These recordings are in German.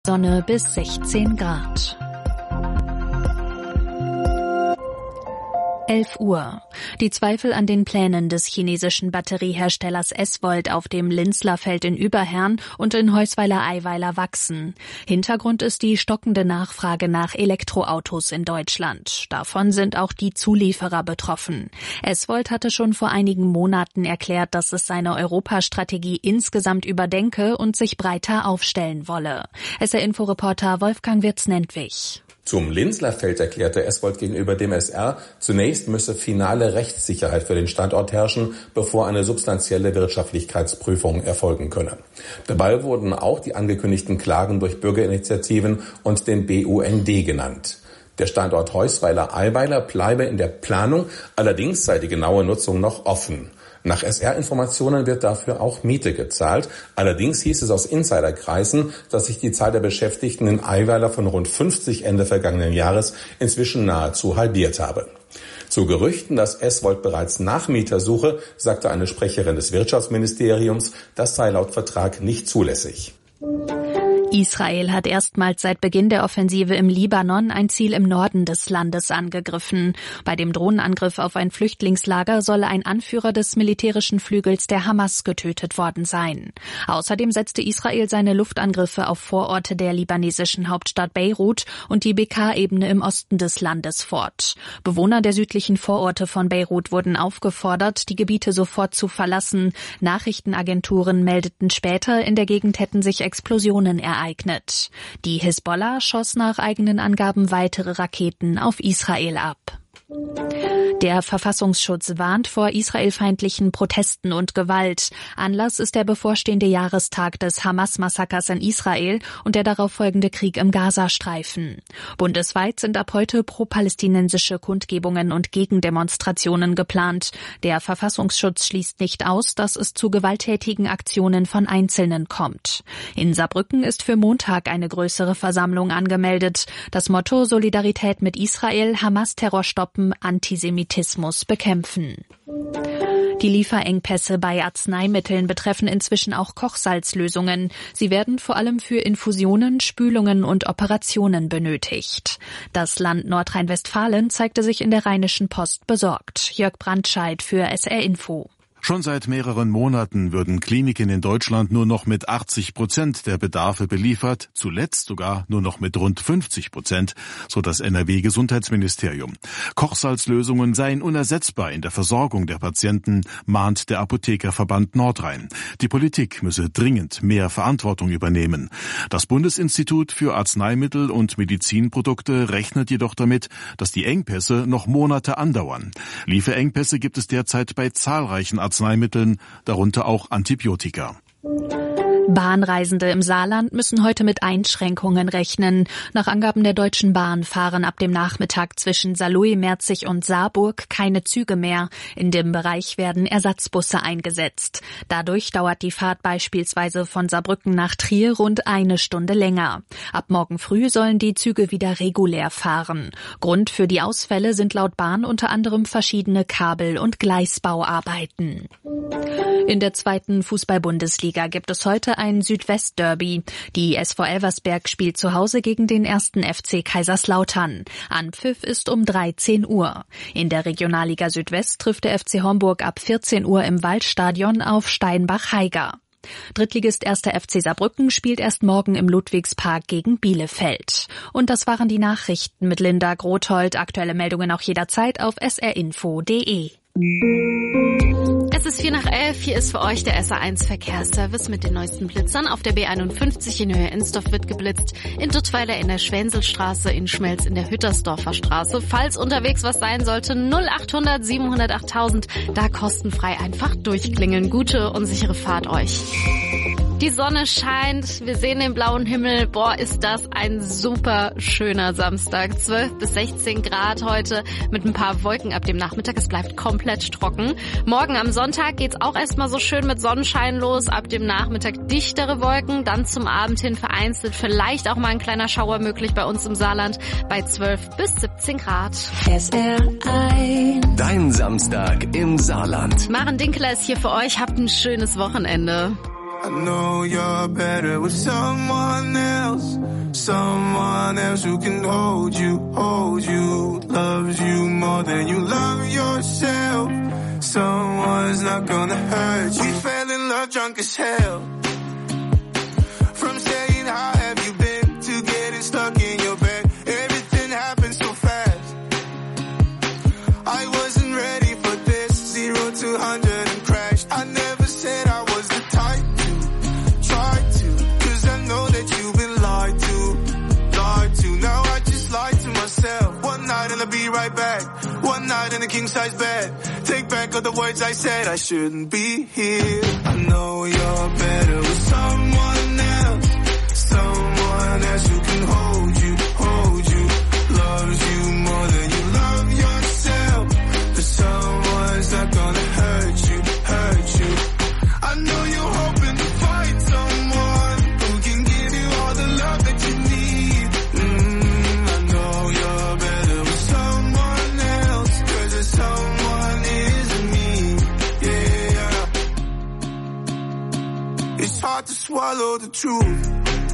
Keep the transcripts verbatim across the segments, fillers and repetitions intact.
Sonne bis sechzehn Grad. elf Uhr. Die Zweifel an den Plänen des chinesischen Batterieherstellers S-Volt auf dem Linzlerfeld in Überherrn und in Heusweiler-Eiweiler wachsen. Hintergrund ist die stockende Nachfrage nach Elektroautos in Deutschland. Davon sind auch die Zulieferer betroffen. S-Volt hatte schon vor einigen Monaten erklärt, dass es seine Europastrategie insgesamt überdenke und sich breiter aufstellen wolle. S R-Info-Reporter Wolfgang Wirtz-Nentwich. Zum Linzlerfeld erklärte S-Volt gegenüber dem S R, zunächst müsse finale Rechtssicherheit für den Standort herrschen, bevor eine substanzielle Wirtschaftlichkeitsprüfung erfolgen könne. Dabei wurden auch die angekündigten Klagen durch Bürgerinitiativen und den B U N D genannt. Der Standort Heusweiler-Eiweiler bleibe in der Planung, allerdings sei die genaue Nutzung noch offen. Nach S R-Informationen wird dafür auch Miete gezahlt. Allerdings hieß es aus Insiderkreisen, dass sich die Zahl der Beschäftigten in Eiweiler von rund fünfzig Ende vergangenen Jahres inzwischen nahezu halbiert habe. Zu Gerüchten, dass S-Volt bereits Nachmieter suche, sagte eine Sprecherin des Wirtschaftsministeriums, das sei laut Vertrag nicht zulässig. Israel hat erstmals seit Beginn der Offensive im Libanon ein Ziel im Norden des Landes angegriffen. Bei dem Drohnenangriff auf ein Flüchtlingslager solle ein Anführer des militärischen Flügels der Hamas getötet worden sein. Außerdem setzte Israel seine Luftangriffe auf Vororte der libanesischen Hauptstadt Beirut und die Bekaa-Ebene im Osten des Landes fort. Bewohner der südlichen Vororte von Beirut wurden aufgefordert, die Gebiete sofort zu verlassen. Nachrichtenagenturen meldeten später, in der Gegend hätten sich Explosionen ereignet. Ereignet. Die Hisbollah schoss nach eigenen Angaben weitere Raketen auf Israel ab. Der Verfassungsschutz warnt vor israelfeindlichen Protesten und Gewalt. Anlass ist der bevorstehende Jahrestag des Hamas-Massakers in Israel und der darauf folgende Krieg im Gazastreifen. Bundesweit sind ab heute pro-palästinensische Kundgebungen und Gegendemonstrationen geplant. Der Verfassungsschutz schließt nicht aus, dass es zu gewalttätigen Aktionen von Einzelnen kommt. In Saarbrücken ist für Montag eine größere Versammlung angemeldet. Das Motto: Solidarität mit Israel, Hamas-Terror stoppen, Antisemitismus bekämpfen. Die Lieferengpässe bei Arzneimitteln betreffen inzwischen auch Kochsalzlösungen. Sie werden vor allem für Infusionen, Spülungen und Operationen benötigt. Das Land Nordrhein-Westfalen zeigte sich in der Rheinischen Post besorgt. Jörg Brandscheid für S R-Info. Schon seit mehreren Monaten würden Kliniken in Deutschland nur noch mit achtzig Prozent der Bedarfe beliefert, zuletzt sogar nur noch mit rund fünfzig Prozent, so das N R W-Gesundheitsministerium. Kochsalzlösungen seien unersetzbar in der Versorgung der Patienten, mahnt der Apothekerverband Nordrhein. Die Politik müsse dringend mehr Verantwortung übernehmen. Das Bundesinstitut für Arzneimittel und Medizinprodukte rechnet jedoch damit, dass die Engpässe noch Monate andauern. Lieferengpässe gibt es derzeit bei zahlreichen Arzneimitteln, darunter auch Antibiotika. Bahnreisende im Saarland müssen heute mit Einschränkungen rechnen. Nach Angaben der Deutschen Bahn fahren ab dem Nachmittag zwischen Saarlouis, Merzig und Saarburg keine Züge mehr. In dem Bereich werden Ersatzbusse eingesetzt. Dadurch dauert die Fahrt beispielsweise von Saarbrücken nach Trier rund eine Stunde länger. Ab morgen früh sollen die Züge wieder regulär fahren. Grund für die Ausfälle sind laut Bahn unter anderem verschiedene Kabel- und Gleisbauarbeiten. In der zweiten Fußball-Bundesliga gibt es heute ein Südwest-Derby. Die S V Elversberg spielt zu Hause gegen den ersten F C Kaiserslautern. Anpfiff ist um dreizehn Uhr. In der Regionalliga Südwest trifft der F C Homburg ab vierzehn Uhr im Waldstadion auf Steinbach-Heiger. Drittligist erster F C Saarbrücken spielt erst morgen im Ludwigspark gegen Bielefeld. Und das waren die Nachrichten mit Linda Grothold. Aktuelle Meldungen auch jederzeit auf s r info punkt d e. Es ist vier nach elf, hier ist für euch der S R eins Verkehrsservice mit den neuesten Blitzern. Auf der B einundfünfzig in Höhe Ensdorf wird geblitzt, in Duttweiler in der Schwänzelstraße, in Schmelz in der Hüttersdorfer Straße. Falls unterwegs was sein sollte, null achthundert siebenhundertacht, da kostenfrei einfach durchklingeln. Gute und sichere Fahrt euch. Die Sonne scheint, wir sehen den blauen Himmel. Boah, ist das ein super schöner Samstag. zwölf bis sechzehn Grad heute mit ein paar Wolken ab dem Nachmittag. Es bleibt komplett trocken. Morgen am Sonntag geht's auch erstmal so schön mit Sonnenschein los. Ab dem Nachmittag dichtere Wolken. Dann zum Abend hin vereinzelt vielleicht auch mal ein kleiner Schauer möglich bei uns im Saarland bei zwölf bis siebzehn Grad. S R eins. Dein Samstag im Saarland. Maren Dinkler ist hier für euch. Habt ein schönes Wochenende. I know you're better with someone else. Someone else who can hold you, hold you, loves you more than you love yourself. Someone's not gonna hurt you. We fell in love drunk as hell. From saying how have you been to getting stuck in your bed. Everything happened so fast. I wasn't ready for this. Zero to hundred and crashed. I never said I was the type to try to, cause I know that you've been lied to, lied to. Now I just lied to myself. One night and I'll be right back. One night in a king size bed. Take back all the words I said. I shouldn't be here. I know you're better with someone else. Someone else who can hold you, hold you, loves you more than you love yourself. But someone's not gonna hurt you, hurt you. I know you're hoping to find someone who can give you all the love that you need. Mm, I know you're better with someone else, cause there's someone isn't me. Yeah. It's hard to swallow the truth.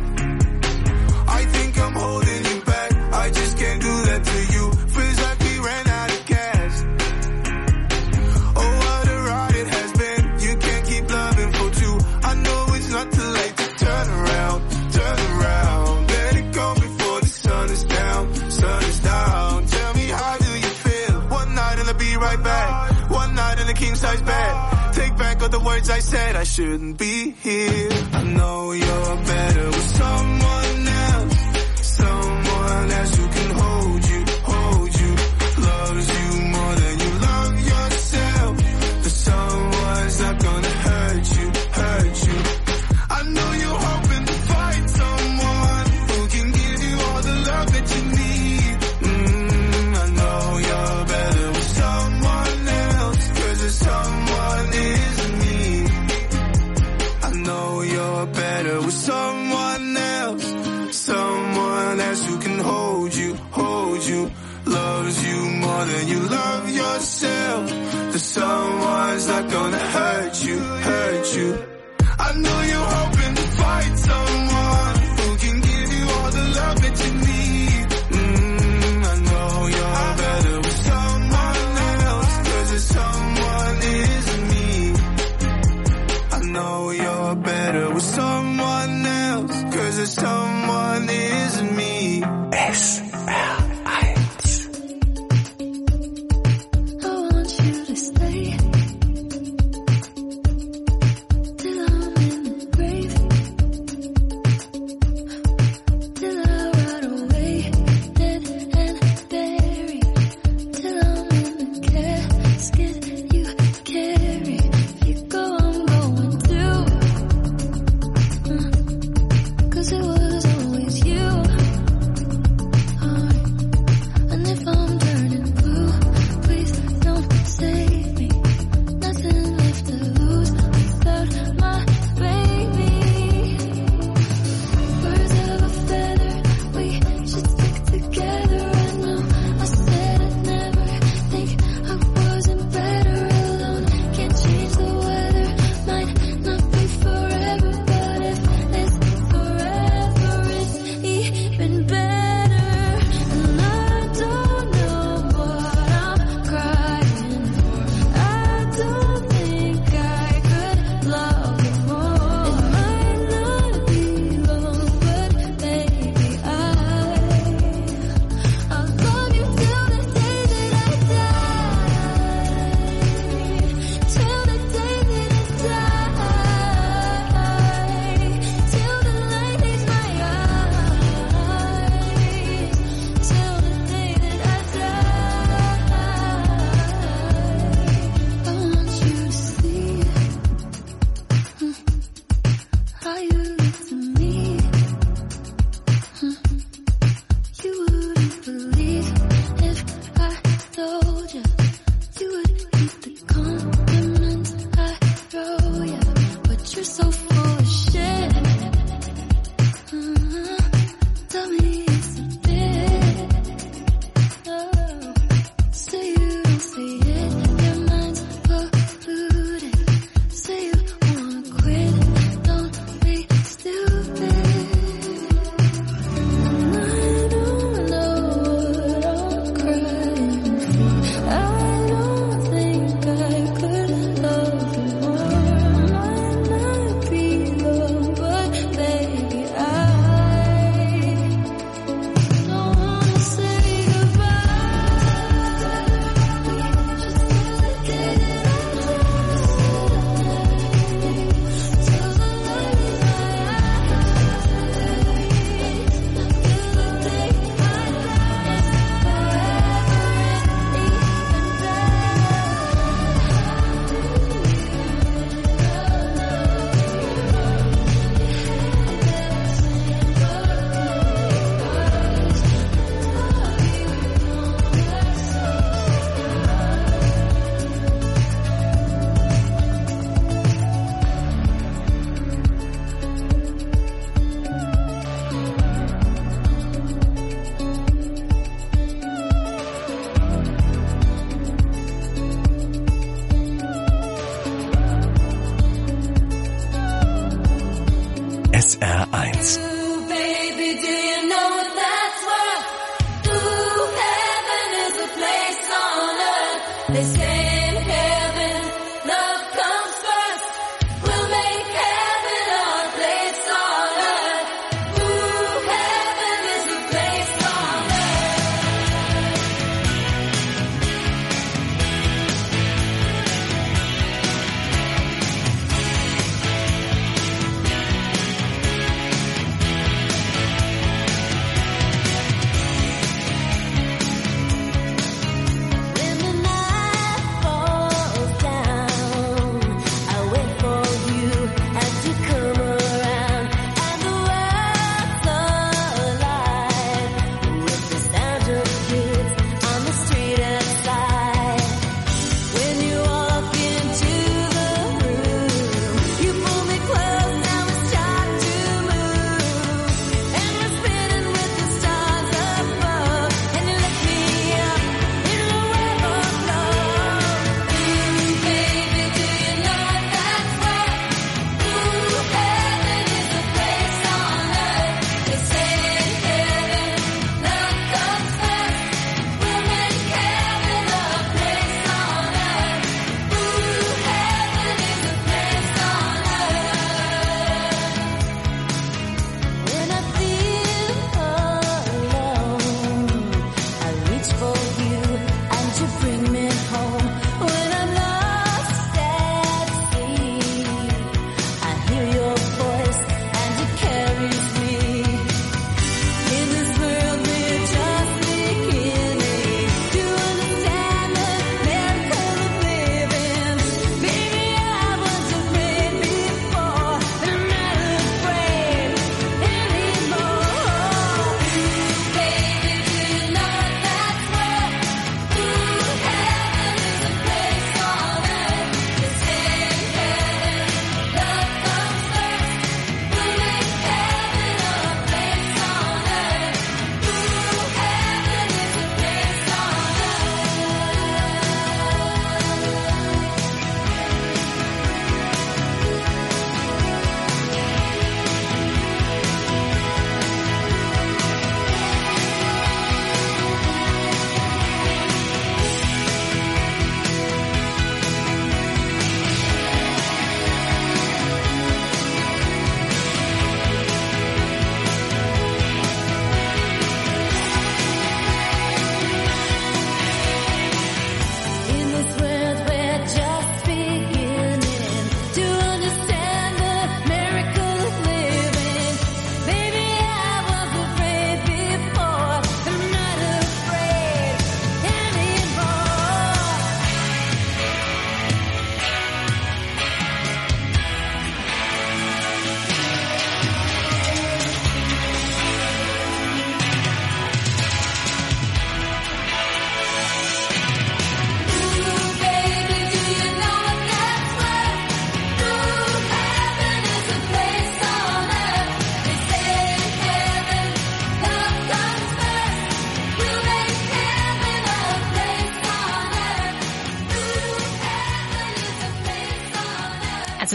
I think I'm holding you back. I just can't do that to you. Feels like we ran out of gas. Oh, what a ride it has been. You can't keep loving for two. I know it's not too late to turn around, turn around. Let it go before the sun is down, sun is down. Tell me, how do you feel? One night and I'll be right back. One night in a king size bed. Take back all the words I said. I shouldn't be here. I know you're better with someone else. Someone else who can hold you, hold you, loves you more than you love yourself. But someone's not gonna hurt you, hurt you. I know you're hoping to find someone who can give you all the love that you need. Mm, I know you're better with someone else, cause there's someone isn't me. I know you're better with someone else. Someone else who can hold you, hold you, loves you more than you love yourself. The someone's not gonna hurt you, hurt you. I know you're hoping to find someone who can give you all the love that you need. Mm, I know you're better with someone else, cause there's someone isn't me. I know you're better with someone else, cause there's someone isn't me. S R eins. I want you to stay.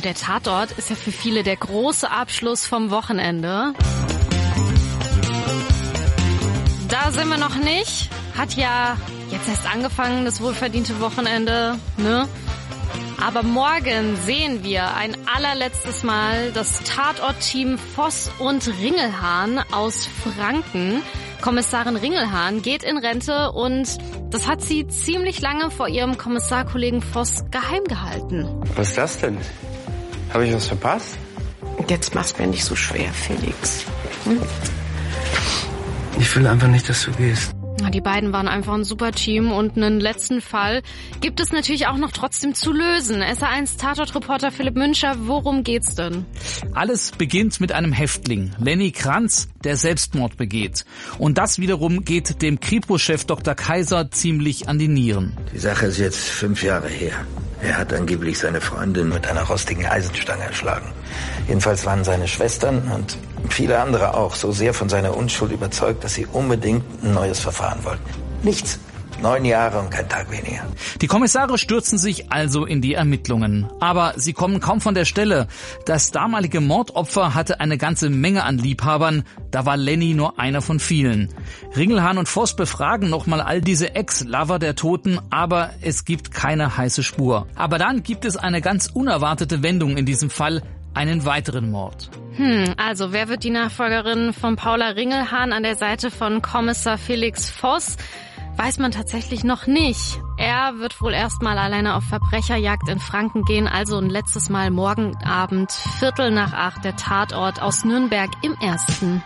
der Tatort ist ja für viele der große Abschluss vom Wochenende. Da sind wir noch nicht. Hat ja jetzt erst angefangen, das wohlverdiente Wochenende, ne? Aber morgen sehen wir ein allerletztes Mal das Tatort-Team Voss und Ringelhahn aus Franken. Kommissarin Ringelhahn geht in Rente und das hat sie ziemlich lange vor ihrem Kommissarkollegen Voss geheim gehalten. Was ist das denn? Habe ich was verpasst? Jetzt mach's mir nicht so schwer, Felix. Hm? Ich will einfach nicht, dass du gehst. Die beiden waren einfach ein super Team und einen letzten Fall gibt es natürlich auch noch trotzdem zu lösen. S R eins Tatort-Reporter Philipp Müncher, worum geht's denn? Alles beginnt mit einem Häftling, Lenny Kranz, der Selbstmord begeht. Und das wiederum geht dem Kripo-Chef Doktor Kaiser ziemlich an die Nieren. Die Sache ist jetzt fünf Jahre her. Er hat angeblich seine Freundin mit einer rostigen Eisenstange erschlagen. Jedenfalls waren seine Schwestern und viele andere auch so sehr von seiner Unschuld überzeugt, dass sie unbedingt ein neues Verfahren wollten. Nichts. Neun Jahre und kein Tag weniger. Die Kommissare stürzen sich also in die Ermittlungen. Aber sie kommen kaum von der Stelle. Das damalige Mordopfer hatte eine ganze Menge an Liebhabern. Da war Lenny nur einer von vielen. Ringelhahn und Voss befragen nochmal all diese Ex-Lover der Toten, aber es gibt keine heiße Spur. Aber dann gibt es eine ganz unerwartete Wendung in diesem Fall. Einen weiteren Mord. Hm, also wer wird die Nachfolgerin von Paula Ringelhahn an der Seite von Kommissar Felix Voss? Weiß man tatsächlich noch nicht. Er wird wohl erstmal alleine auf Verbrecherjagd in Franken gehen, also ein letztes Mal morgen Abend, Viertel nach acht, der Tatort aus Nürnberg im Ersten.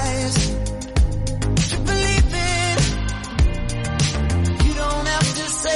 Say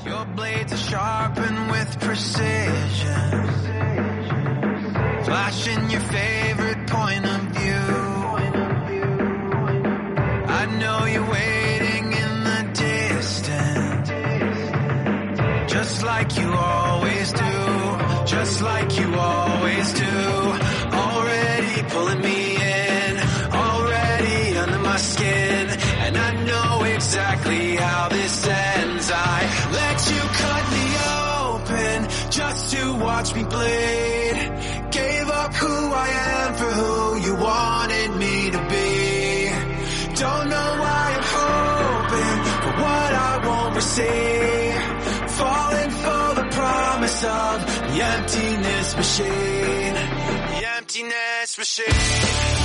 Your blades are sharpened with precision, flashing your favorite point of view. I know you're waiting in the distance, just like you always do, just like you always do. Already pulling me in, already under my skin, and I know exactly how this ends. I let you cut me open just to watch me bleed. Gave up who I am for who you wanted me to be. Don't know why I'm hoping for what I won't receive. Falling for the promise of the emptiness machine. The emptiness machine.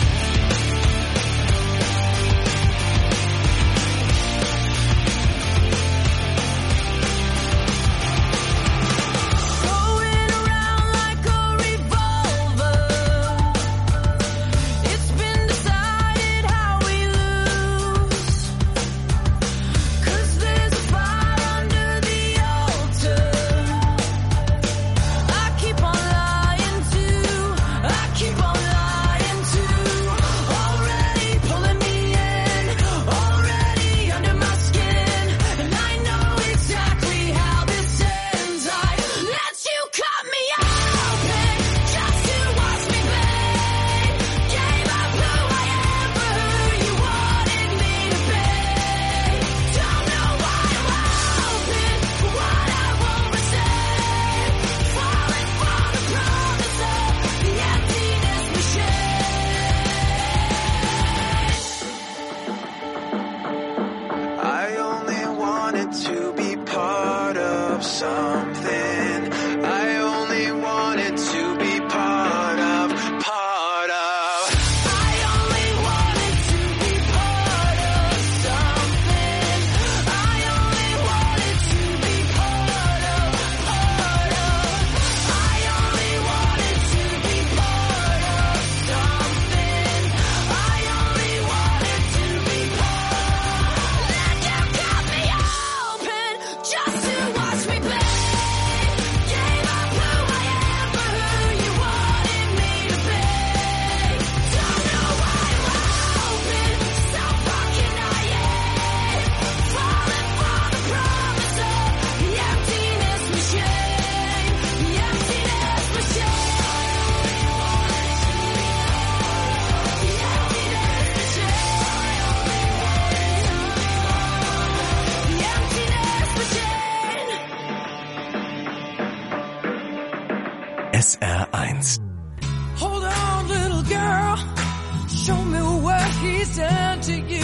S R eins. Hold on, little girl. Show me what he's done to you.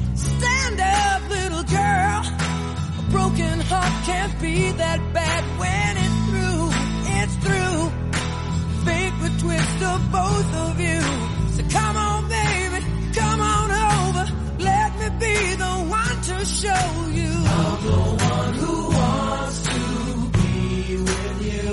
Stand up, little girl. A broken heart can't be that bad when it's through. It's through. Fate would twist the both of you. So come on, baby. Come on over. Let me be the one to show you. I'm the one who wants to be with you.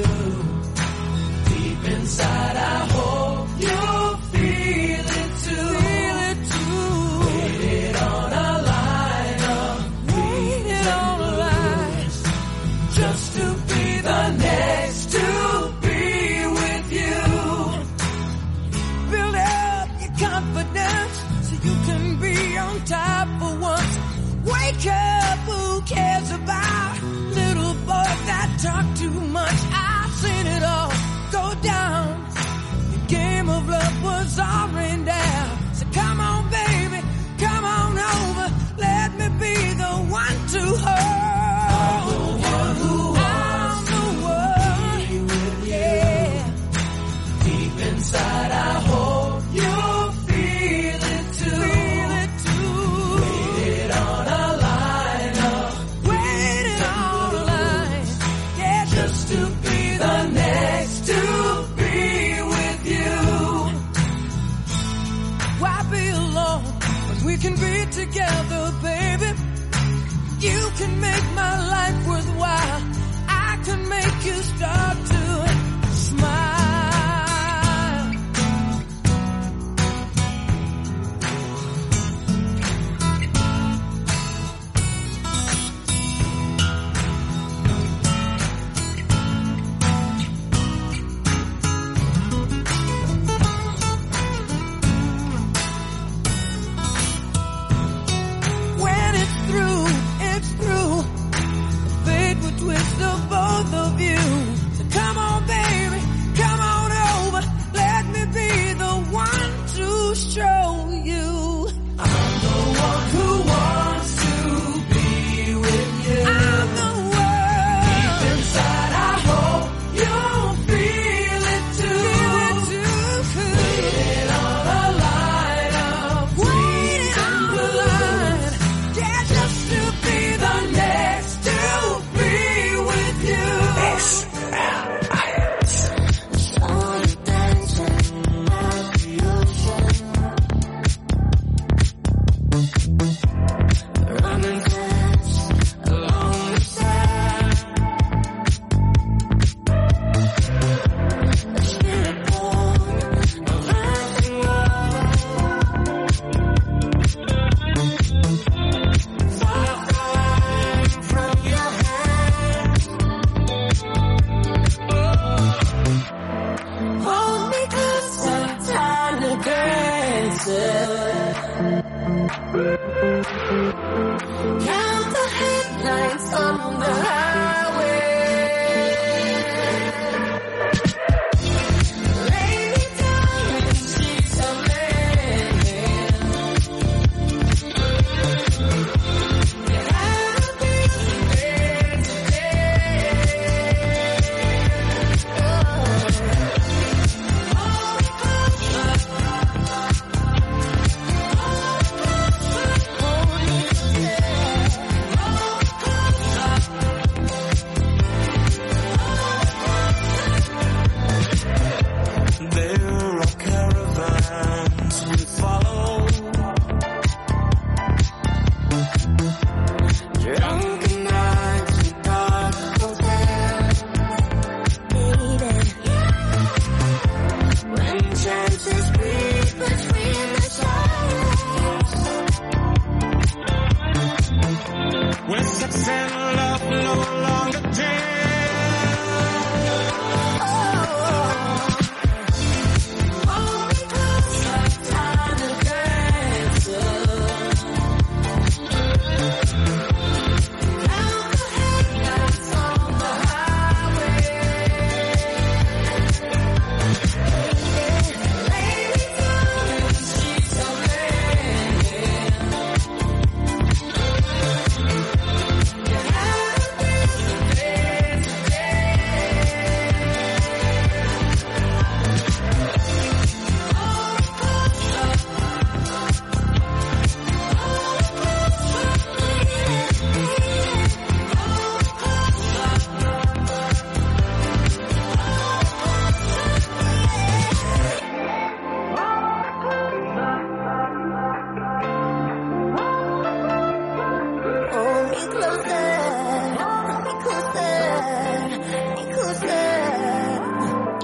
Inside, I hope you'll feel it too. Feel it too. Waited on a line up. Waited on a line. Just to be the next to be with you. Build up your confidence so you can be on top for once. Wake up, who cares about little boys that talk too much? I've seen it all go down. The game of love was all rained down. So come on, baby, come on over. Let me be the one to hold. I'm the one who wants to be with you. Yeah. Deep inside, I hope you'll feel it too. Feel it too. Waited on a line up. Waited on a line. Yeah, just to be the next to be with you. Why be alone when we can be together, baby? You can make my life worthwhile. I can make you start to smile.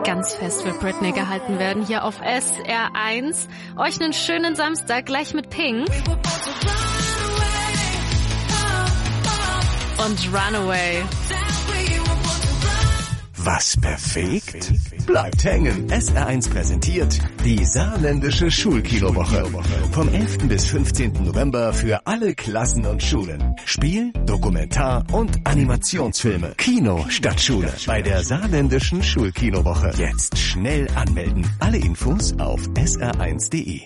ganz fest wird Britney gehalten werden hier auf S R eins. Euch einen schönen Samstag, gleich mit Pink. Und Runaway. Was perfekt? Bleibt hängen. S R eins präsentiert die saarländische Schulkinowoche. Vom elften bis fünfzehnten November für alle Klassen und Schulen. Spiel, Dokumentar- und Animationsfilme. Kino statt Schule. Bei der saarländischen Schulkinowoche. Jetzt schnell anmelden. Alle Infos auf S R eins punkt de.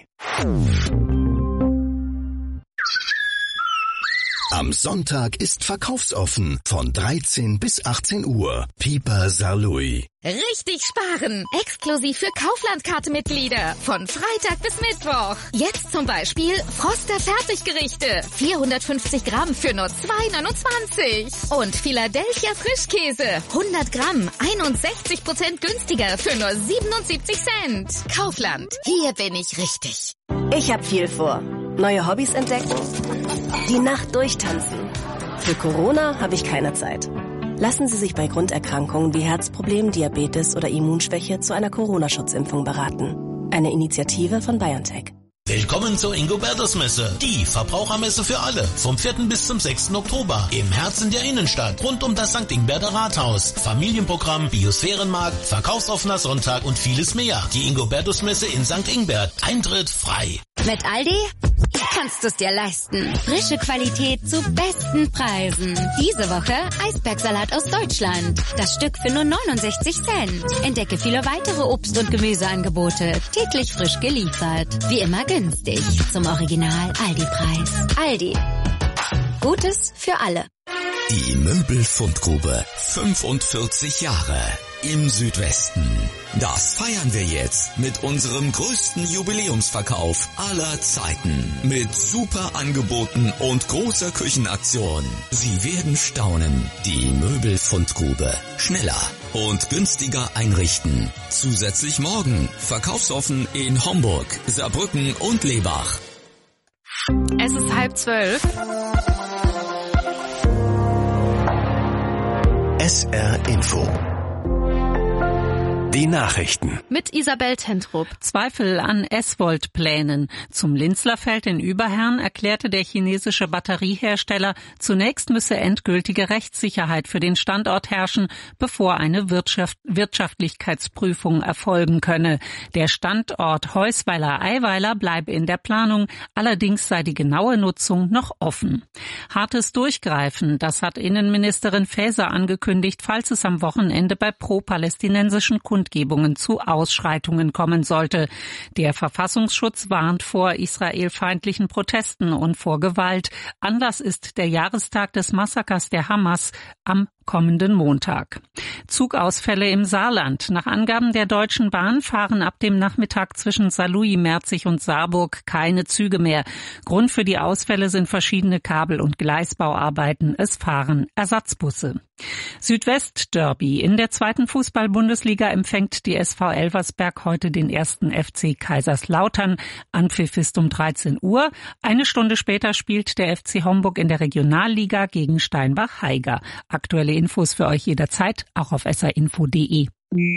Am Sonntag ist verkaufsoffen von dreizehn bis achtzehn Uhr. Piper Saarlouis. Richtig sparen! Exklusiv für Kauflandkarte-Mitglieder. Von Freitag bis Mittwoch. Jetzt zum Beispiel Froster Fertiggerichte. vierhundertfünfzig Gramm für nur zwei neunundzwanzig. Und Philadelphia Frischkäse. hundert Gramm. einundsechzig Prozent günstiger für nur siebenundsiebzig Cent. Kaufland. Hier bin ich richtig. Ich hab viel vor. Neue Hobbys entdecken. Die Nacht durchtanzen. Für Corona habe ich keine Zeit. Lassen Sie sich bei Grunderkrankungen wie Herzproblemen, Diabetes oder Immunschwäche zu einer Corona-Schutzimpfung beraten. Eine Initiative von BioNTech. Willkommen zur Ingobertus-Messe, die Verbrauchermesse für alle, vom vierten bis zum sechsten Oktober im Herzen der Innenstadt, rund um das Sankt Ingberter Rathaus. Familienprogramm, Biosphärenmarkt, verkaufsoffener Sonntag und vieles mehr. Die Ingobertus-Messe in Sankt Ingbert. Eintritt frei. Mit Aldi kannst du es dir leisten. Frische Qualität zu besten Preisen. Diese Woche Eisbergsalat aus Deutschland. Das Stück für nur neunundsechzig Cent. Entdecke viele weitere Obst- und Gemüseangebote. Täglich frisch geliefert. Wie immer günstig. Zum Original Aldi-Preis. Aldi. Gutes für alle. Die Möbelfundgrube. fünfundvierzig Jahre im Südwesten. Das feiern wir jetzt mit unserem größten Jubiläumsverkauf aller Zeiten. Mit super Angeboten und großer Küchenaktion. Sie werden staunen. Die Möbelfundgrube. Schneller und günstiger einrichten. Zusätzlich morgen verkaufsoffen in Homburg, Saarbrücken und Lebach. Es ist halb zwölf. S R Info. Die Nachrichten. Mit Isabel Tentrup. Zweifel an S-Volt-Plänen. Zum Linzlerfeld in Überherrn erklärte der chinesische Batteriehersteller, zunächst müsse endgültige Rechtssicherheit für den Standort herrschen, bevor eine Wirtschaft, Wirtschaftlichkeitsprüfung erfolgen könne. Der Standort Heusweiler-Eiweiler bleibe in der Planung, allerdings sei die genaue Nutzung noch offen. Hartes Durchgreifen, das hat Innenministerin Faeser angekündigt, falls es am Wochenende bei pro-palästinensischen Kundgebungen zu Ausschreitungen kommen sollte. Der Verfassungsschutz warnt vor israelfeindlichen Protesten und vor Gewalt. Anlass ist der Jahrestag des Massakers der Hamas am kommenden Montag. Zugausfälle im Saarland. Nach Angaben der Deutschen Bahn fahren ab dem Nachmittag zwischen Saarlouis, Merzig und Saarburg keine Züge mehr. Grund für die Ausfälle sind verschiedene Kabel- und Gleisbauarbeiten. Es fahren Ersatzbusse. Südwest-Derby. In der zweiten Fußball-Bundesliga empfängt die S V Elversberg heute den ersten F C Kaiserslautern. Anpfiff ist um dreizehn Uhr. Eine Stunde später spielt der F C Homburg in der Regionalliga gegen Steinbach-Heiger. Aktuelle Infos für euch jederzeit, auch auf s r info punkt de.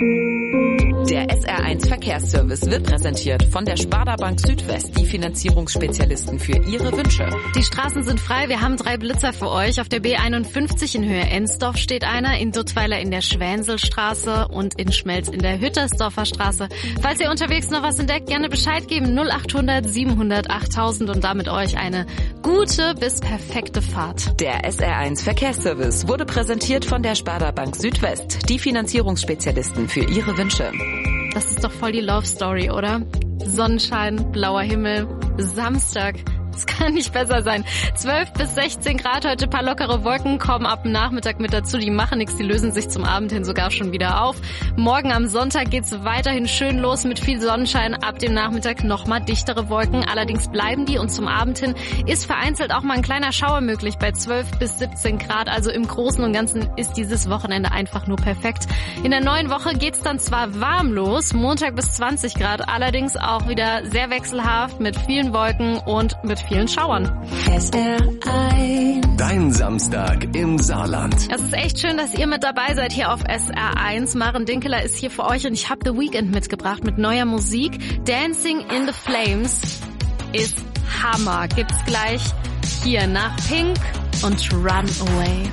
Der S R eins Verkehrsservice wird präsentiert von der Sparda Bank Südwest, die Finanzierungsspezialisten für Ihre Wünsche. Die Straßen sind frei, wir haben drei Blitzer für euch. Auf der B einundfünfzig in Höhe Ensdorf steht einer, in Duttweiler in der Schwänselstraße und in Schmelz in der Hüttersdorfer Straße. Falls ihr unterwegs noch was entdeckt, gerne Bescheid geben. null achthundert siebenhundert achttausend und damit euch eine gute bis perfekte Fahrt. Der S R eins Verkehrsservice wurde präsentiert von der Sparda Bank Südwest, die Finanzierungsspezialisten für Ihre Wünsche. Das ist doch voll die Love Story, oder? Sonnenschein, blauer Himmel, Samstag. Es kann nicht besser sein. zwölf bis sechzehn Grad, heute ein paar lockere Wolken kommen ab dem Nachmittag mit dazu. Die machen nichts, die lösen sich zum Abend hin sogar schon wieder auf. Morgen am Sonntag geht's weiterhin schön los mit viel Sonnenschein. Ab dem Nachmittag nochmal dichtere Wolken. Allerdings bleiben die und zum Abend hin ist vereinzelt auch mal ein kleiner Schauer möglich bei zwölf bis siebzehn Grad. Also im Großen und Ganzen ist dieses Wochenende einfach nur perfekt. In der neuen Woche geht's dann zwar warm los, Montag bis zwanzig Grad, allerdings auch wieder sehr wechselhaft mit vielen Wolken und mit vielen Schauern. S R eins. Dein Samstag im Saarland. Es ist echt schön, dass ihr mit dabei seid hier auf S R eins. Maren Dinkeler ist hier für euch und ich habe The Weeknd mitgebracht mit neuer Musik. Dancing in the Flames ist Hammer. Gibt's gleich hier nach Pink und Run Away.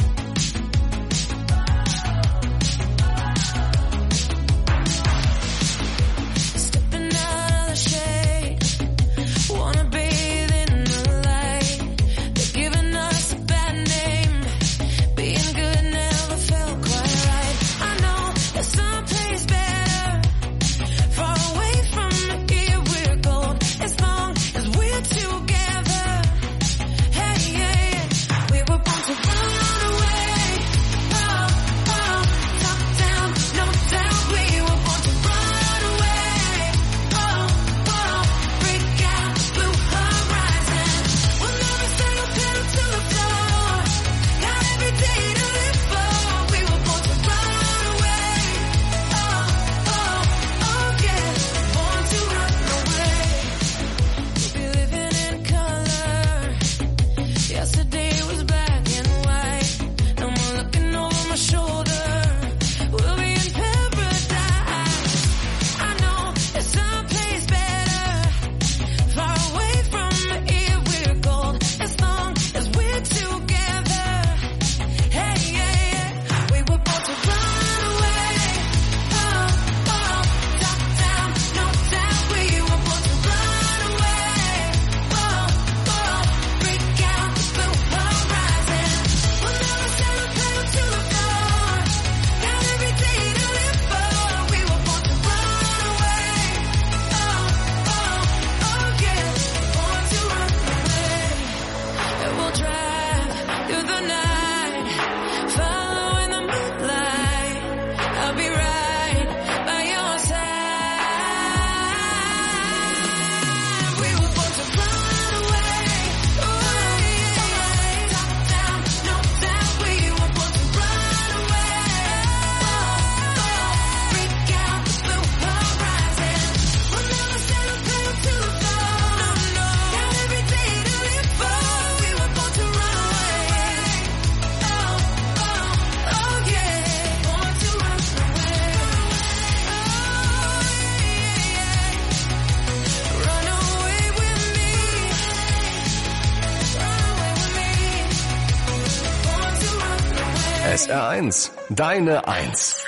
S R eins, deine Eins.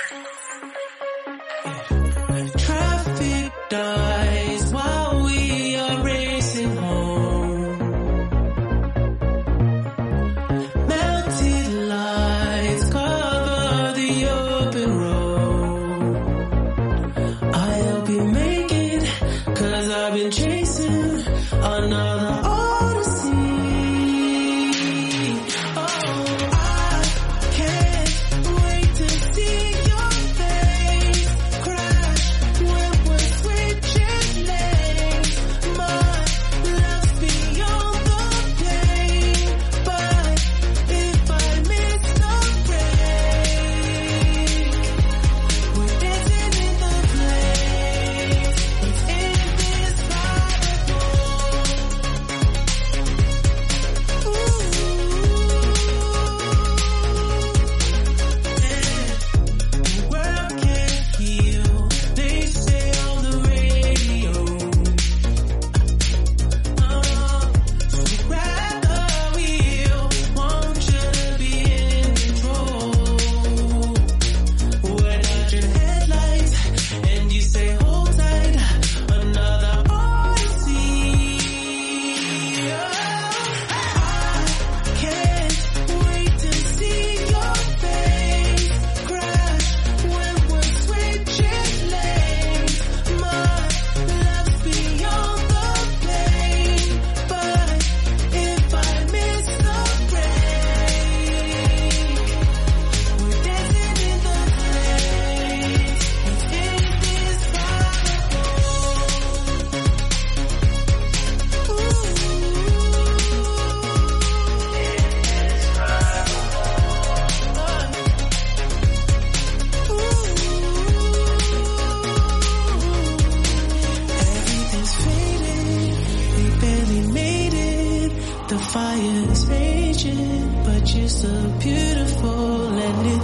Traffic dies while we are racing home. Melted lights cover the open road. I hope you make it, 'cause I've been chasing another odyssey. Oh, I can't wait to see your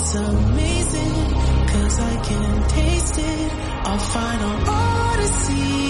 It's amazing, cause I can taste it. Our final odyssey.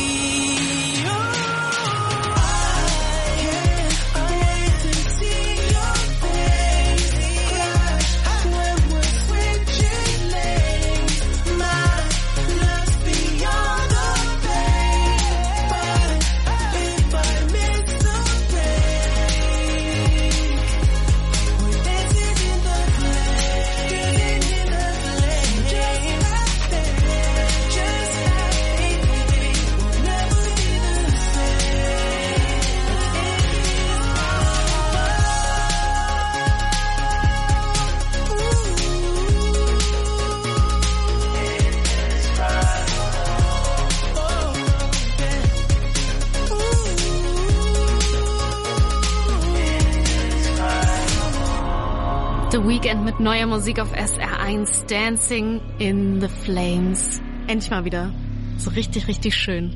The Weeknd mit neuer Musik auf S R eins, Dancing in the Flames. Endlich mal wieder. So richtig, richtig schön.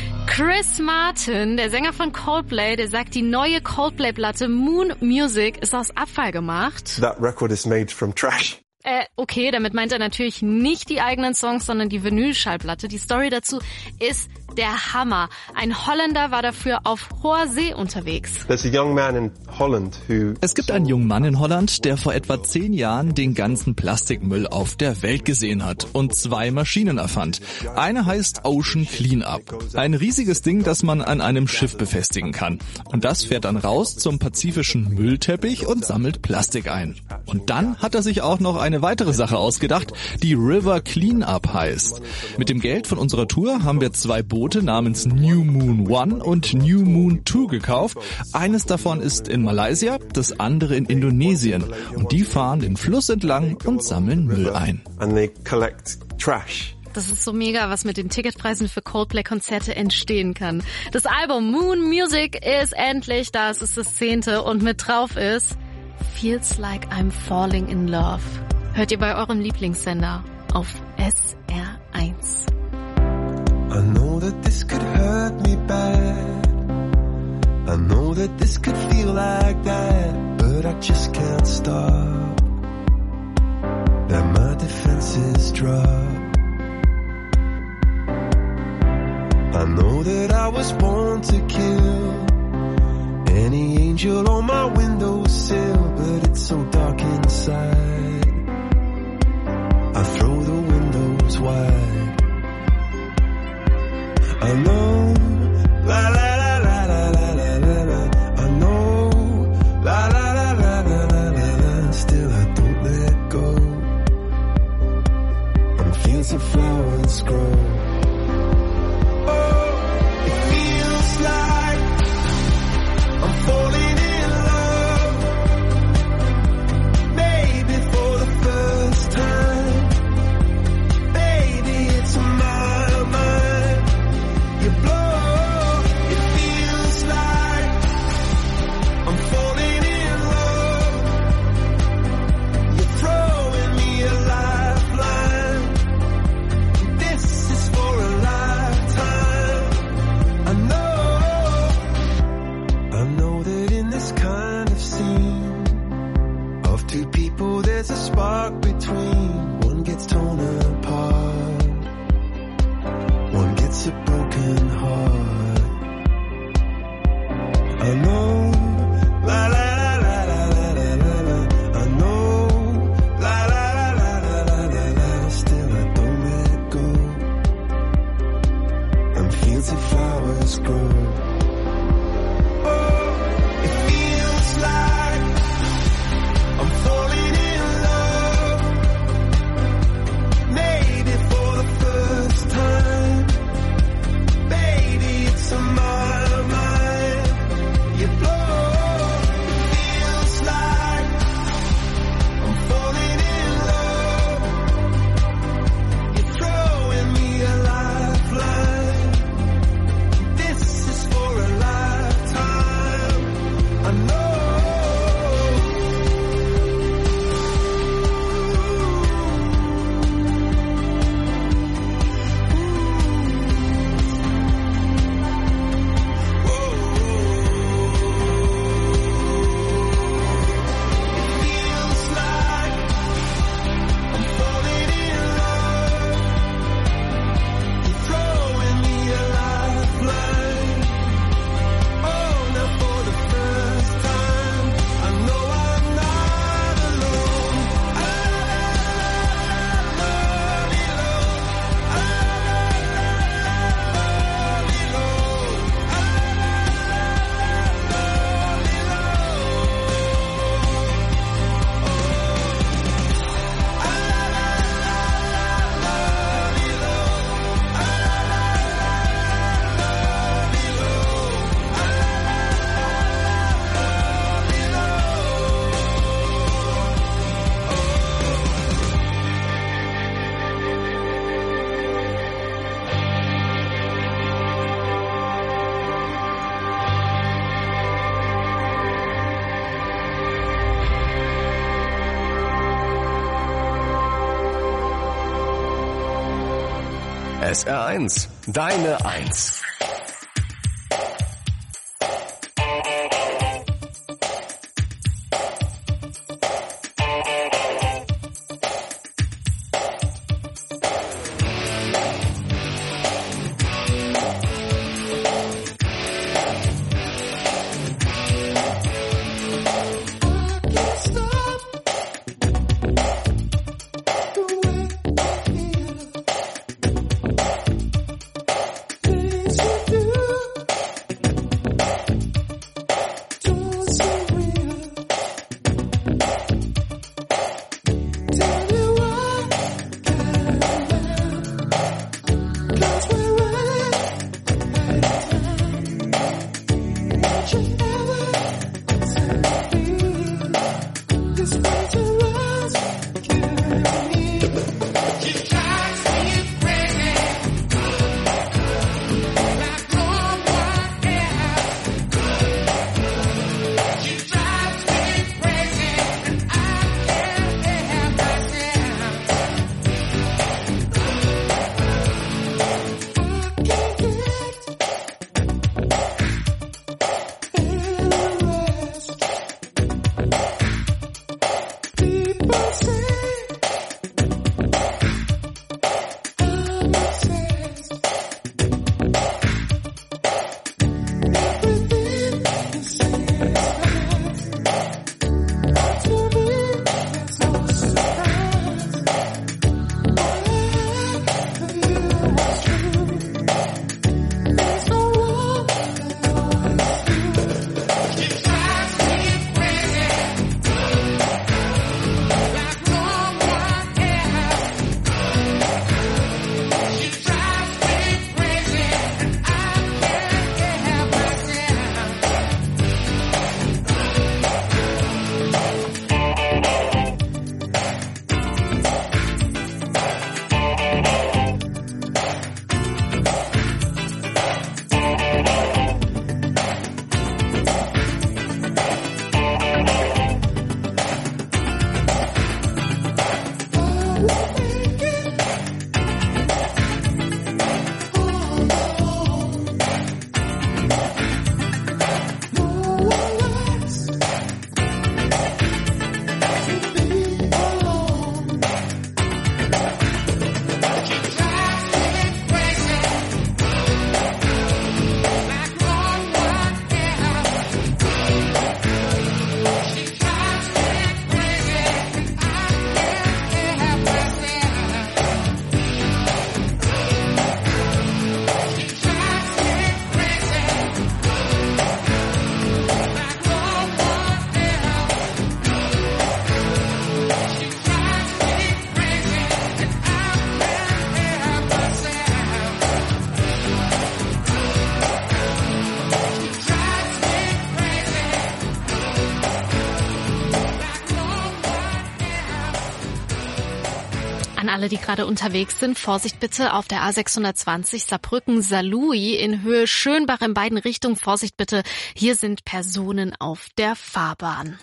Chris Martin, der Sänger von Coldplay, der sagt, die neue Coldplay-Platte Moon Music ist aus Abfall gemacht. That record is made from trash. Äh, okay, damit meint er natürlich nicht die eigenen Songs, sondern die Vinylschallplatte. Die Story dazu ist der Hammer. Ein Holländer war dafür auf hoher See unterwegs. There's a young man in Holland who Es gibt einen jungen Mann in Holland, der vor etwa zehn Jahren den ganzen Plastikmüll auf der Welt gesehen hat und zwei Maschinen erfand. Eine heißt Ocean Cleanup. Ein riesiges Ding, das man an einem Schiff befestigen kann. Und das fährt dann raus zum pazifischen Müllteppich und sammelt Plastik ein. Und dann hat er sich auch noch eine weitere Sache ausgedacht, die River Cleanup heißt. Mit dem Geld von unserer Tour haben wir zwei Boote namens New Moon One und New Moon Two gekauft. Eines davon ist in Malaysia, das andere in Indonesien. Und die fahren den Fluss entlang und sammeln Müll ein. And they collect trash. Das ist so mega, was mit den Ticketpreisen für Coldplay-Konzerte entstehen kann. Das Album Moon Music ist endlich da. Es ist das zehnte und mit drauf ist Feels Like I'm Falling in Love. Hört ihr bei eurem Lieblingssender auf S R eins. I know that this could hurt me bad. I know that this could feel like that, but I just can't stop. That my defenses drop. I know that I was born to kill any angel on my windowsill, but it's so dark inside. I throw the windows wide. I know, la la la la la la la la la. I know, la la la la la la la la. Still I don't let go. On fields of flowers grow. Oh, it feels like I'm falling in love. Maybe for the first time. Baby, it's my mind. You blow, it feels like I'm falling in love. You're throwing me a lifeline. This is for a lifetime. I know, I know that in this kind of scene of two people there's a spark between. One gets torn apart, one gets a broken heart. I know, la la la la la la la la la. I know, la la la la la la la la. Still I don't let go. And fields of flowers grow. Oh, it feels like I'm falling in love. S R eins, deine Eins. An alle, die gerade unterwegs sind, Vorsicht bitte auf der A sechshundertzwanzig Saarbrücken-Saarlouis in Höhe Schönbach in beiden Richtungen. Vorsicht bitte, hier sind Personen auf der Fahrbahn.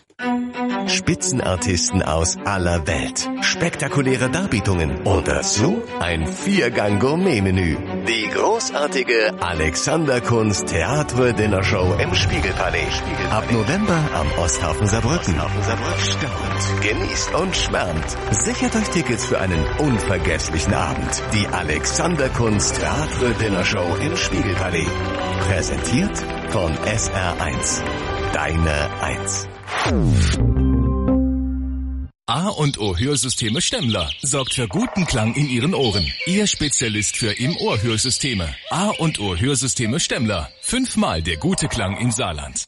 Spitzenartisten aus aller Welt, spektakuläre Darbietungen und dazu ein Viergang-Gourmet-Menü. Die großartige Alexander-Kunst Theatre-Dinner-Show im Spiegelpalais. Ab November am Osthafen Saarbrücken. Staunt, genießt und schwärmt. Sichert euch Tickets für einen unvergesslichen Abend. Die Alexander-Kunst Theatre-Dinner-Show im Spiegelpalais. Präsentiert von S R eins. Deine Eins. A und O Hörsysteme Stemmler sorgt für guten Klang in Ihren Ohren. Ihr Spezialist für Im-Ohr-Hörsysteme. A und O Hörsysteme Stemmler. Fünfmal der gute Klang im Saarland.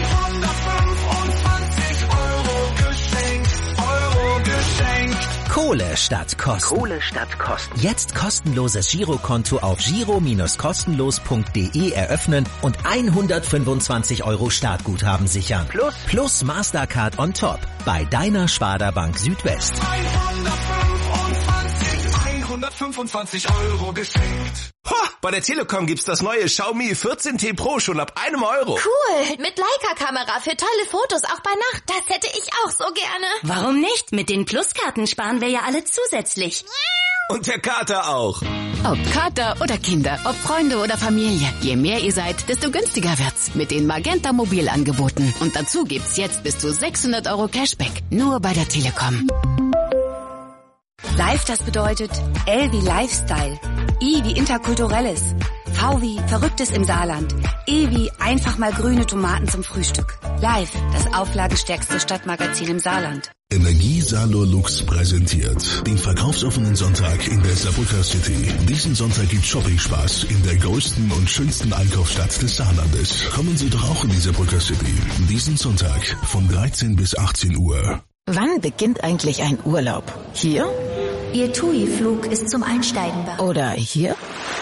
Kohle statt Kosten. Kohle statt Kosten. Jetzt kostenloses Girokonto auf giro Bindestrich kostenlos Punkt de eröffnen und hundertfünfundzwanzig Euro Startguthaben sichern. Plus, plus Mastercard on top bei deiner Sparda-Bank Südwest. hundertfünfundzwanzig Euro geschenkt. Ha! Bei der Telekom gibt's das neue Xiaomi vierzehn T Pro schon ab einem Euro. Cool, mit Leica-Kamera für tolle Fotos, auch bei Nacht. Das hätte ich auch so gerne. Warum nicht? Mit den Pluskarten sparen wir ja alle zusätzlich. Und der Kater auch. Ob Kater oder Kinder, ob Freunde oder Familie. Je mehr ihr seid, desto günstiger wird's mit den Magenta Mobilangeboten. Und dazu gibt's jetzt bis zu sechshundert Euro Cashback. Nur bei der Telekom. Live, das bedeutet L wie Lifestyle, I wie Interkulturelles, V wie Verrücktes im Saarland, E wie einfach mal grüne Tomaten zum Frühstück. Live, das auflagenstärkste Stadtmagazin im Saarland. Energie Saarlo Lux präsentiert den verkaufsoffenen Sonntag in der Saarbrücker City. Diesen Sonntag gibt Shopping-Spaß in der größten und schönsten Einkaufsstadt des Saarlandes. Kommen Sie doch auch in die Saarbrücker City. Diesen Sonntag von dreizehn bis achtzehn Uhr. Wann beginnt eigentlich ein Urlaub? Hier? Ihr T U I-Flug ist zum Einsteigen bereit. Oder hier?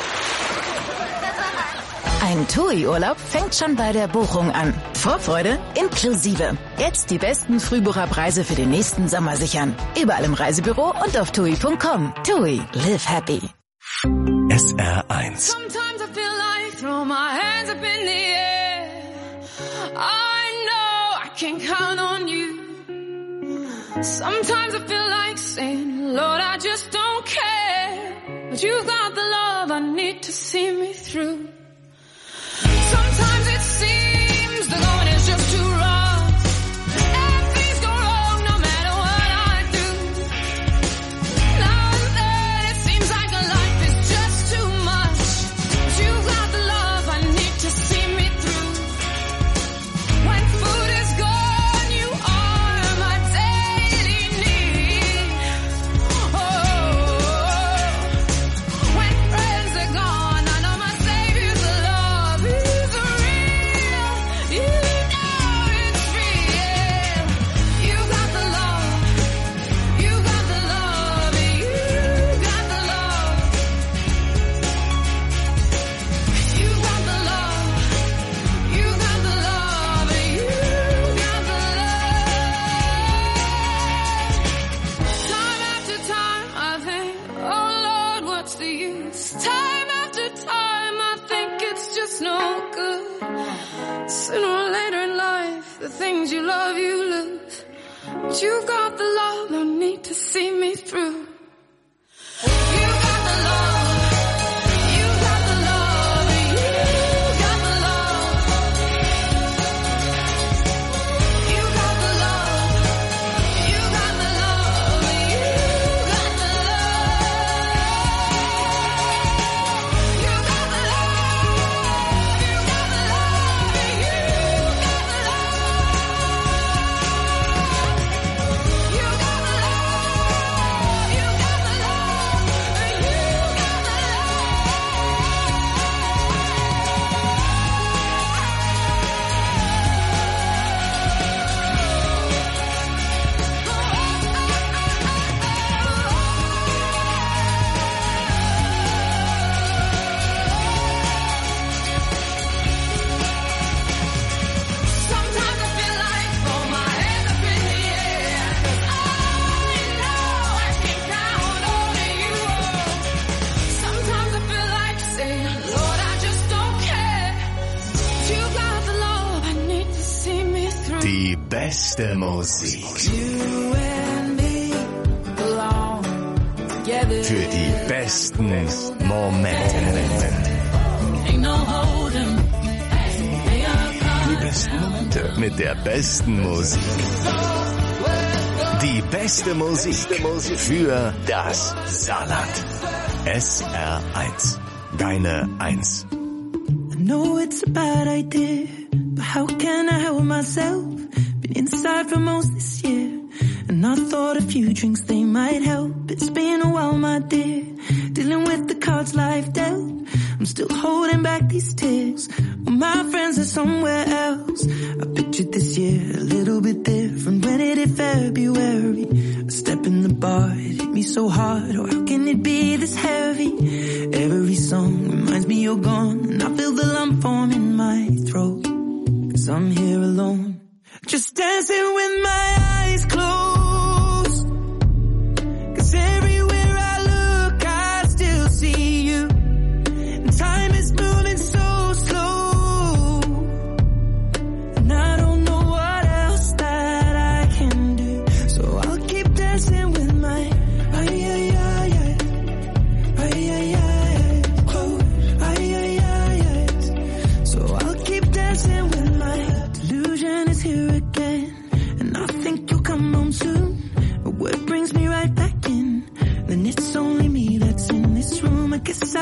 Ein T U I-Urlaub fängt schon bei der Buchung an. Vorfreude inklusive. Jetzt die besten Frühbucherpreise für den nächsten Sommer sichern. Überall im Reisebüro und auf tui punkt com. T U I, live happy. S R eins. Sometimes I feel like throw my hands up in the air. I know I can count on you. Sometimes I feel like saying, Lord, I just don't care. But you've got the love I need to see me through. Sometimes it seems the going is just too rough. And things go wrong no matter what I do. Now and then it seems like life is just too much. But you've got the love I need to see me through. When food is gone, you are my daily need. Oh, when friends are gone, I know my Savior's love is real. You know it's real. You got the love. You got the love. You got the love. You got the love. You got the love. You got the love. Time after time I think, oh Lord, what's the use? Time after time I think it's just no good. Sooner or later in life, the things you love you lose. But you got the love I need to see me through. You got the love. You got the love. You got the love. You got the love. You got the love. You got the love. You got the love. You got the love. You got the love. You got the love. You got the Sometimes I feel like throw my hands up in the air. 'Cause I know I can count on you. Sometimes I feel like saying, Lord, I just don't care. But you got the love I need to see me through. Die beste Musik You and me belong together. für die besten Momente. Ain't no holding. Die besten Momente mit der besten Musik. Die beste Musik für das Saarland. S R eins. Deine Eins. I know it's a bad idea, but how can I help myself? Been inside for most this year, and I thought a few drinks, they might help. It's been a while, my dear, dealing with the cards life dealt. I'm still holding back these tears, when my friends are somewhere else. I pictured this year a little bit different. When it hit February, a step in the bar, it hit me so hard. Oh, how can it be this heavy? Every song reminds me you're gone, and I feel the lump form in my throat. 'Cause I'm here alone, just dancing with my eyes closed. 'Cause everywhere I look, I still see you. And time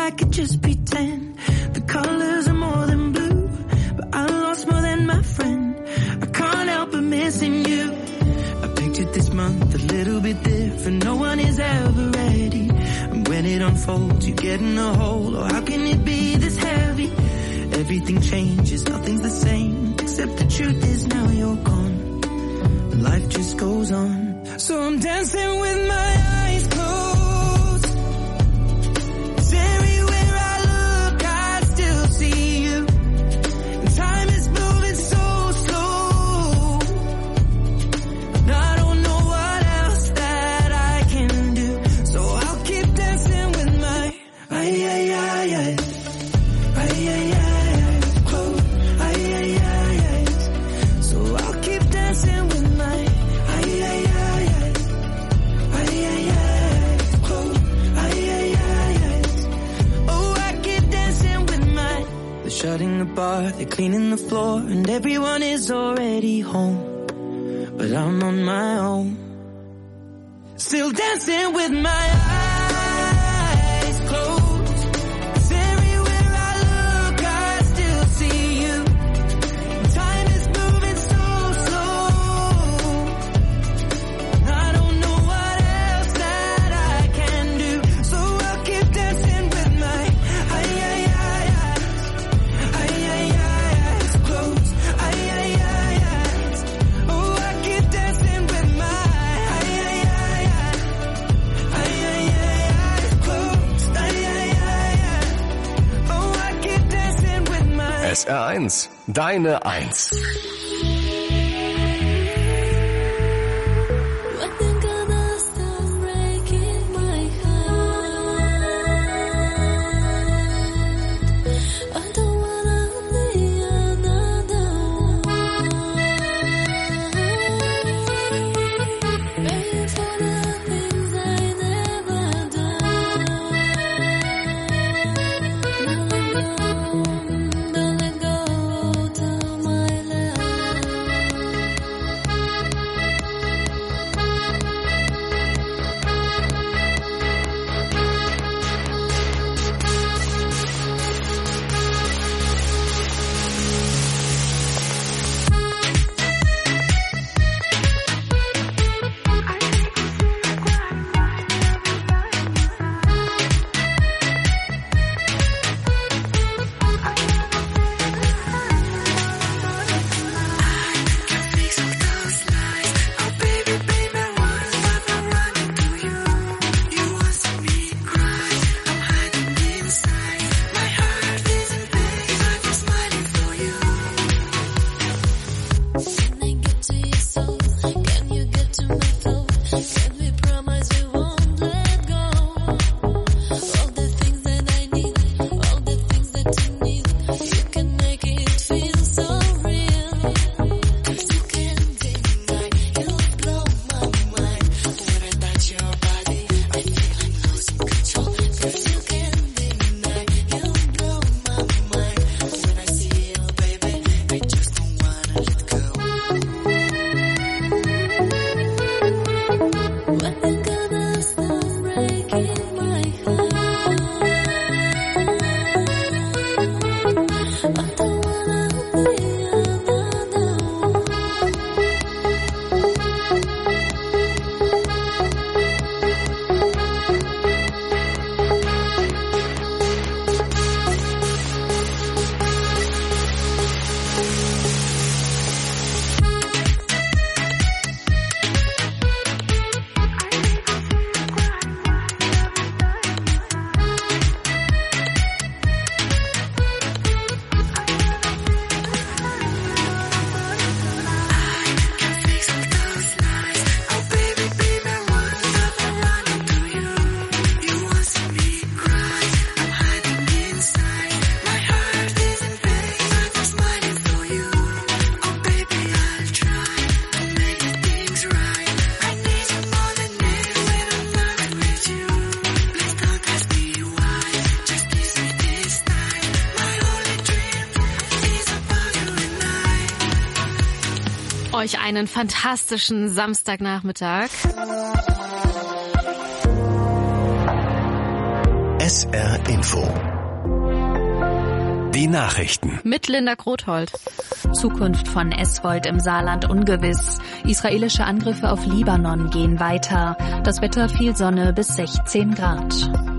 I could just pretend the colors are more than blue, but I lost more than my friend. I can't help but missing you. I pictured this month a little bit different. No one is ever ready, and when it unfolds, you get in a hole. Oh, how can it be this heavy? Everything changes, nothing's the same, except the truth is now you're gone. Life just goes on. So I'm dancing with my eyes closed. 'Cause everywhere I look, I still see you. And time is moving so slow. And I don't know what else that I can do. So I'll keep dancing with my ay, ay, ay, ay. Ay, ay, ay, close. Ay, ay, ay, ay. So I'll keep dancing with my ay, ay, ay, ay. Ay, ay, ay, close. Ay, ay, ay, ay. Oh, I keep dancing with my. They're shutting the bar, they're cleaning the floor, and everyone is already home. But I'm on my own, still dancing with my eyes closed. 'Cause everywhere I look, I still see you. Time is moving so slow. I don't know what else that I can do. So I'll keep dancing with my ay, ay, ay, ay. Ay, ay, ay, eyes closed. Ay, ay, ay, eyes. Oh, I keep dancing with my ay, ay, ay, ay. Ay, ay, ay, eyes closed. Ay, ay, ay, ay. Oh, I keep dancing with my. S R eins, deine Eins. Euch einen fantastischen Samstagnachmittag. S R Info. Die Nachrichten. Mit Linda Grothold. Zukunft von S-Volt im Saarland ungewiss. Israelische Angriffe auf Libanon gehen weiter. Das Wetter viel Sonne bis sechzehn Grad.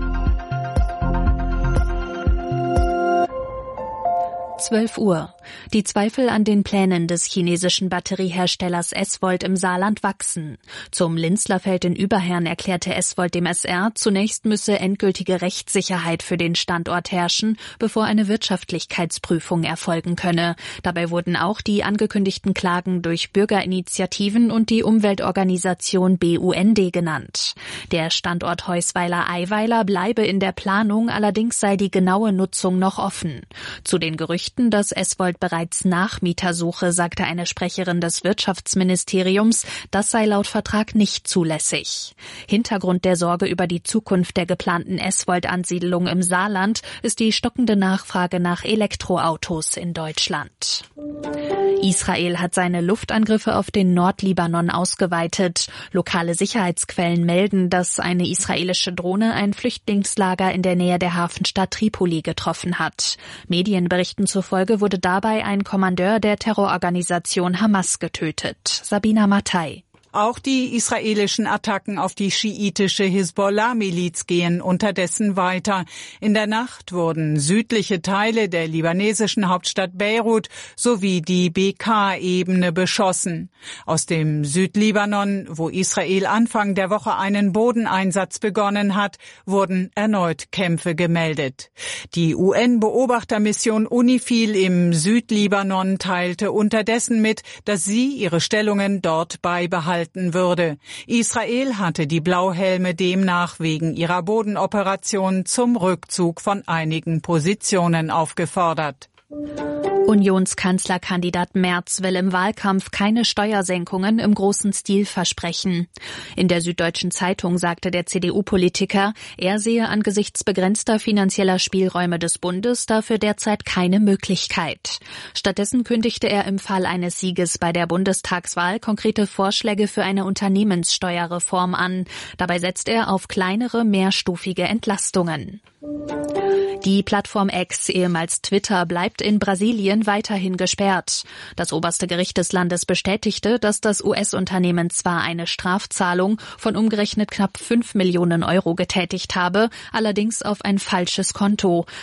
zwölf Uhr. Die Zweifel an den Plänen des chinesischen Batterieherstellers S-Volt im Saarland wachsen. Zum Linzlerfeld in Überherrn erklärte S-Volt dem S R, zunächst müsse endgültige Rechtssicherheit für den Standort herrschen, bevor eine Wirtschaftlichkeitsprüfung erfolgen könne. Dabei wurden auch die angekündigten Klagen durch Bürgerinitiativen und die Umweltorganisation B U N D genannt. Der Standort Heusweiler-Eiweiler bleibe in der Planung, allerdings sei die genaue Nutzung noch offen. Zu den Gerüchten, dass S-Volt bereits Nachmieter suche, sagte eine Sprecherin des Wirtschaftsministeriums, das sei laut Vertrag nicht zulässig. Hintergrund der Sorge über die Zukunft der geplanten S-Volt-Ansiedlung im Saarland ist die stockende Nachfrage nach Elektroautos in Deutschland. Israel hat seine Luftangriffe auf den Nordlibanon ausgeweitet. Lokale Sicherheitsquellen melden, dass eine israelische Drohne ein Flüchtlingslager in der Nähe der Hafenstadt Tripoli getroffen hat. Medienberichten zufolge wurde dabei ein Kommandeur der Terrororganisation Hamas getötet. Sabina Mattei. Auch die israelischen Attacken auf die schiitische Hisbollah-Miliz gehen unterdessen weiter. In der Nacht wurden südliche Teile der libanesischen Hauptstadt Beirut sowie die Bekaa-Ebene beschossen. Aus dem Südlibanon, wo Israel Anfang der Woche einen Bodeneinsatz begonnen hat, wurden erneut Kämpfe gemeldet. Die U N-Beobachtermission UNIFIL im Südlibanon teilte unterdessen mit, dass sie ihre Stellungen dort beibehalten würde. Israel hatte die Blauhelme demnach wegen ihrer Bodenoperation zum Rückzug von einigen Positionen aufgefordert. Unionskanzlerkandidat Merz will im Wahlkampf keine Steuersenkungen im großen Stil versprechen. In der Süddeutschen Zeitung sagte der C D U-Politiker, er sehe angesichts begrenzter finanzieller Spielräume des Bundes dafür derzeit keine Möglichkeit. Stattdessen kündigte er im Fall eines Sieges bei der Bundestagswahl konkrete Vorschläge für eine Unternehmenssteuerreform an. Dabei setzt er auf kleinere, mehrstufige Entlastungen. Die Plattform X, ehemals Twitter, bleibt in Brasilien weiterhin gesperrt. Das oberste Gericht des Landes bestätigte, dass das U S-Unternehmen zwar eine Strafzahlung von umgerechnet knapp fünf Millionen Euro getätigt habe, allerdings auf ein falsches Konto.